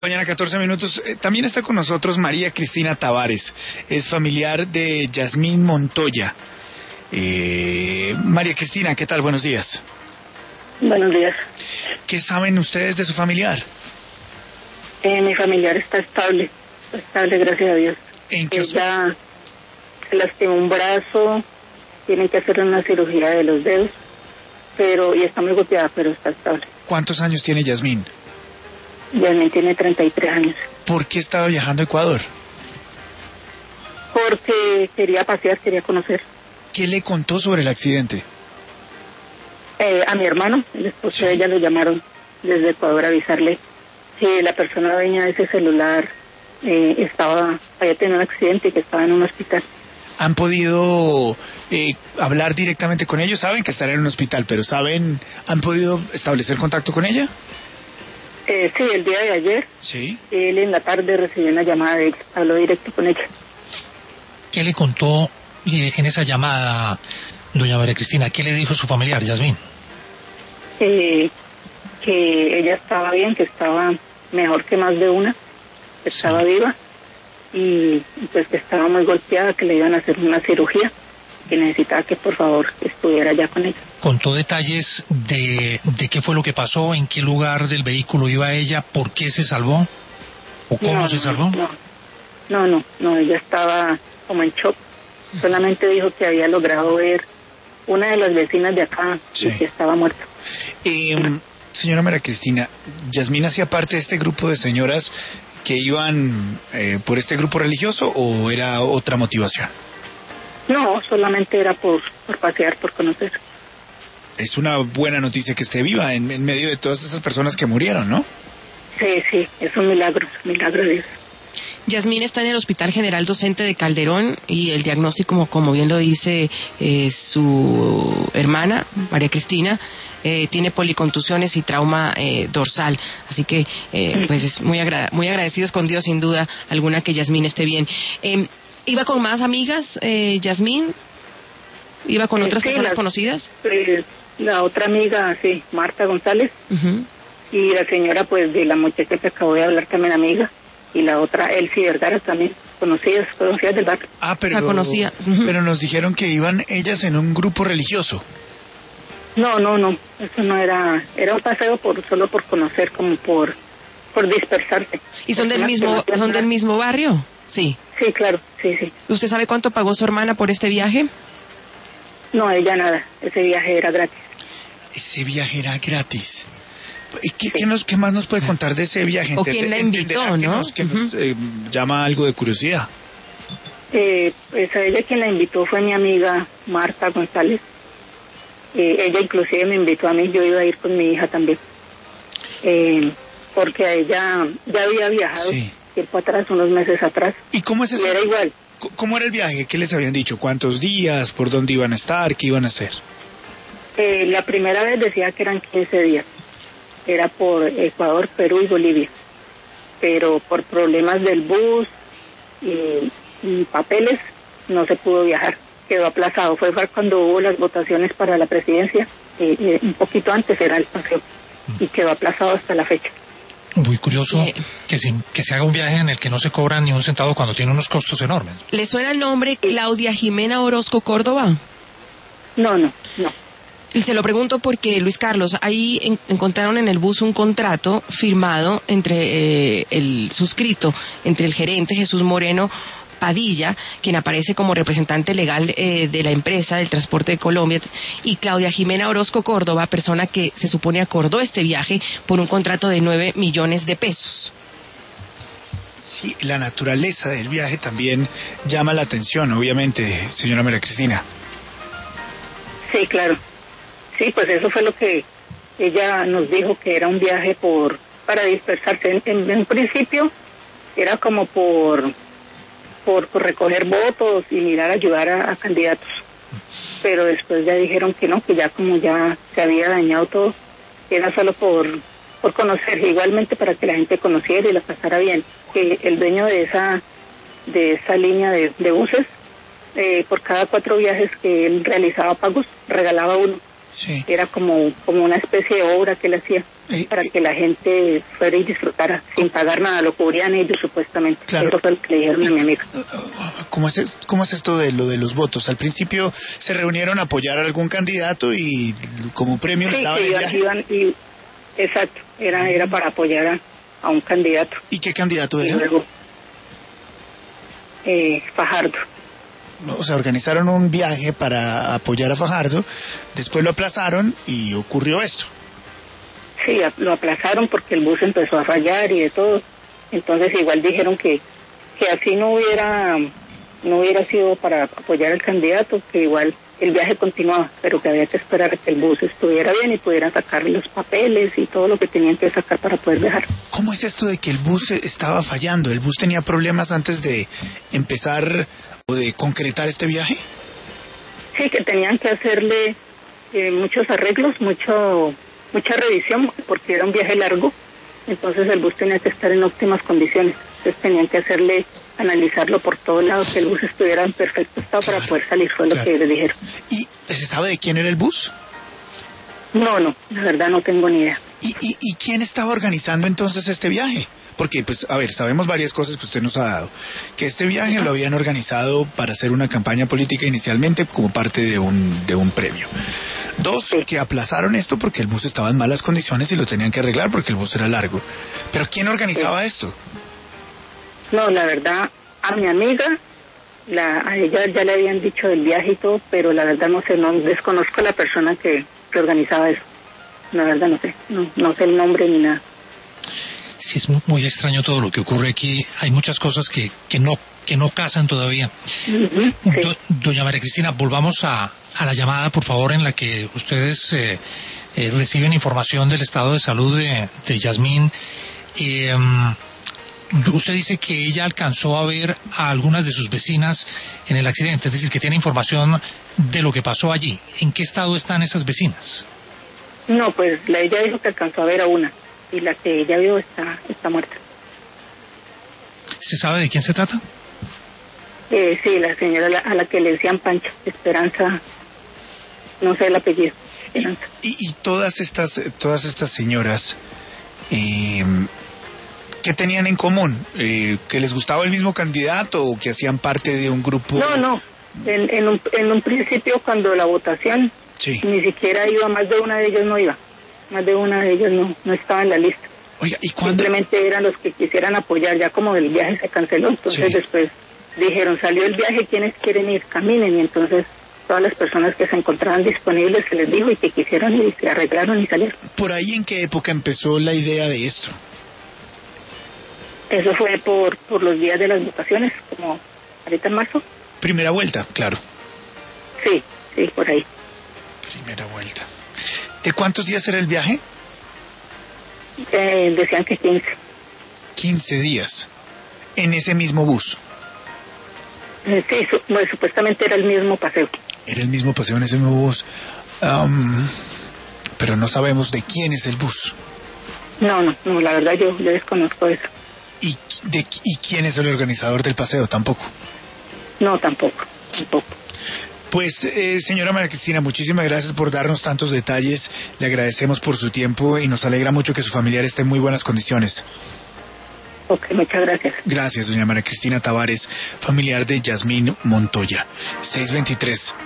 Mañana 14 minutos. También está con nosotros María Cristina Tavares. Es familiar de Yasmín Montoya. María Cristina, ¿qué tal? Buenos días. Buenos días. ¿Qué saben ustedes de su familiar? Mi familiar está estable, gracias a Dios. ¿En qué Ella se lastimó un brazo, tienen que hacerle una cirugía de los dedos, y está muy golpeada, pero está estable. ¿Cuántos años tiene Yasmín? Yasmín tiene 33 años. ¿Por qué estaba viajando a Ecuador? Porque quería pasear, quería conocer. ¿Qué le contó sobre el accidente? A mi hermano, el esposo de ella, lo llamaron desde Ecuador a avisarle que la persona dueña de ese celular había tenido un accidente y que estaba en un hospital. ¿Han podido hablar directamente con ellos? Saben que estará en un hospital, pero ¿han podido establecer contacto con ella? Sí, el día de ayer. Sí. Él en la tarde recibió una llamada de ella, habló directo con ella. ¿Qué le contó en esa llamada, doña María Cristina? ¿Qué le dijo su familiar, Yasmín? Que ella estaba bien, que estaba mejor que más de una, que estaba viva y pues que estaba muy golpeada, que le iban a hacer una cirugía, que necesitaba que por favor estuviera ya con ella. ¿Contó detalles de qué fue lo que pasó, en qué lugar del vehículo iba ella, por qué se salvó o cómo se salvó? No, ella estaba como en shock. Solamente dijo que había logrado ver una de las vecinas de acá y que estaba muerta. Señora María Cristina, ¿Yasmín hacía parte de este grupo de señoras que iban por este grupo religioso o era otra motivación? No, solamente era por pasear, por conocer. Es una buena noticia que esté viva en medio de todas esas personas que murieron, ¿no? Sí, es un milagro de Dios. Yasmín está en el Hospital General Docente de Calderón y el diagnóstico, como bien lo dice su hermana, María Cristina, tiene policontusiones y trauma dorsal. Así que, pues, es muy agradecidos con Dios, sin duda alguna, que Yasmín esté bien. ¿Iba con más amigas, Yasmín? ¿Iba con otras personas conocidas? La otra amiga, sí, Marta González. Uh-huh. Y la señora, pues, de la muchacha que acabo de hablar, también amiga. Y la otra, Elsie Vergara, también, conocidas del barrio. Pero conocía. Uh-huh. Pero nos dijeron que iban ellas en un grupo religioso. No, eso no era un paseo solo por conocer, como por dispersarse. ¿Y son del mismo barrio? Sí. Sí, claro, sí. ¿Usted sabe cuánto pagó su hermana por este viaje? No, ella nada, ese viaje era gratis. Ese viaje era gratis. ¿Qué más nos puede contar de ese viaje? ¿O quién la invitó, no? Que nos llama algo de curiosidad. Pues a ella quien la invitó fue mi amiga Marta González. Ella inclusive me invitó a mí, yo iba a ir con mi hija también. Porque a ella ya había viajado tiempo atrás, unos meses atrás. ¿Y cómo es eso? Y era igual. ¿Cómo era el viaje? ¿Qué les habían dicho? ¿Cuántos días? ¿Por dónde iban a estar? ¿Qué iban a hacer? La primera vez decía que eran 15 días. Era por Ecuador, Perú y Bolivia. Pero por problemas del bus y papeles no se pudo viajar. Quedó aplazado. Fue cuando hubo las votaciones para la presidencia. Un poquito antes era el paseo. Y quedó aplazado hasta la fecha. Muy curioso que se haga un viaje en el que no se cobra ni un centavo cuando tiene unos costos enormes. ¿Le suena el nombre Claudia Jimena Orozco Córdoba? No. Se lo pregunto porque, Luis Carlos, ahí encontraron en el bus un contrato firmado entre suscrito entre el gerente Jesús Moreno Padilla, quien aparece como representante legal de la empresa del transporte de Colombia, y Claudia Jimena Orozco Córdoba, persona que se supone acordó este viaje por un contrato de 9 millones de pesos. Sí, la naturaleza del viaje también llama la atención, obviamente, señora María Cristina. Sí, claro. Sí, pues eso fue lo que ella nos dijo, que era un viaje para dispersarse. En principio era como por recoger votos y mirar, ayudar a candidatos. Pero después ya dijeron que no, que ya como ya se había dañado todo, era solo por conocer, igualmente para que la gente conociera y la pasara bien. Que el dueño de esa línea de buses, por cada 4 viajes que él realizaba pagos, regalaba uno. Sí. Era como una especie de obra que él hacía. para que la gente fuera y disfrutara sin pagar nada, lo cubrían ellos supuestamente. Claro. Eso fue lo que le dijeron a mi amiga. ¿Cómo es esto de lo de los votos? Al principio se reunieron a apoyar a algún candidato y como premio les Sí, daban que el viaje. exacto, era para apoyar a un candidato. ¿Y qué candidato Y era? luego, Fajardo. O sea, organizaron un viaje para apoyar a Fajardo, después lo aplazaron y ocurrió esto. Sí, lo aplazaron porque el bus empezó a fallar y de todo. Entonces igual dijeron que así no hubiera sido para apoyar al candidato, que igual el viaje continuaba, pero que había que esperar a que el bus estuviera bien y pudieran sacar los papeles y todo lo que tenían que sacar para poder viajar. ¿Cómo es esto de que el bus estaba fallando? ¿El bus tenía problemas antes de empezar o de concretar este viaje? Sí, que tenían que hacerle muchos arreglos, mucha revisión, porque era un viaje largo, entonces el bus tenía que estar en óptimas condiciones, entonces tenían que analizarlo por todos lados, que el bus estuviera en perfecto estado para poder salir, fue lo que les dijeron. ¿Y se sabe de quién era el bus? No, la verdad no tengo ni idea. ¿Y quién estaba organizando entonces este viaje? Porque, pues, a ver, sabemos varias cosas que usted nos ha dado. Que este viaje lo habían organizado para hacer una campaña política inicialmente como parte de un premio. 2, que aplazaron esto porque el bus estaba en malas condiciones y lo tenían que arreglar porque el bus era largo. ¿Pero quién organizaba esto? No, la verdad, a mi amiga, a ella ya le habían dicho del viaje y todo, pero la verdad no sé, no desconozco a la persona que organizaba eso. La verdad no sé, no sé el nombre ni nada. Sí, es muy extraño todo lo que ocurre aquí. Hay muchas cosas que no casan todavía. Uh-huh, sí. Doña María Cristina, volvamos a la llamada, por favor, en la que ustedes reciben información del estado de salud de Yasmín. Usted dice que ella alcanzó a ver a algunas de sus vecinas en el accidente, es decir, que tiene información de lo que pasó allí. ¿En qué estado están esas vecinas? No, pues ella dijo que alcanzó a ver a una, y la que ella vio está muerta. ¿Se sabe de quién se trata? Sí, la señora a la que le decían Pancha, Esperanza, no sé el apellido. Esperanza. Y todas estas señoras, ¿qué tenían en común? ¿Que les gustaba el mismo candidato o que hacían parte de un grupo? No. En un principio, cuando la votación, sí, ni siquiera iba, más de una de ellas no iba. Más de una de ellas no estaba en la lista. Oiga, ¿y cuándo? Simplemente eran los que quisieran apoyar, ya como el viaje se canceló, entonces sí, después dijeron, salió el viaje, ¿quiénes quieren ir? Caminen, y entonces todas las personas que se encontraban disponibles se les dijo y que quisieron ir, y se arreglaron y salieron. ¿Por ahí en qué época empezó la idea de esto? Eso fue por los días de las votaciones, como ahorita en marzo. Primera vuelta, claro. Sí, por ahí. Primera vuelta. ¿De cuántos días era el viaje? Decían que 15. 15 días. ¿En ese mismo bus? Sí, supuestamente era el mismo paseo. Era el mismo paseo en ese mismo bus. Pero no sabemos de quién es el bus. No, la verdad yo desconozco eso. ¿Y quién es el organizador del paseo? Tampoco. No, tampoco. Pues, señora María Cristina, muchísimas gracias por darnos tantos detalles. Le agradecemos por su tiempo y nos alegra mucho que su familiar esté en muy buenas condiciones. Ok, muchas gracias. Gracias, doña María Cristina Tavares, familiar de Yasmín Montoya. 623.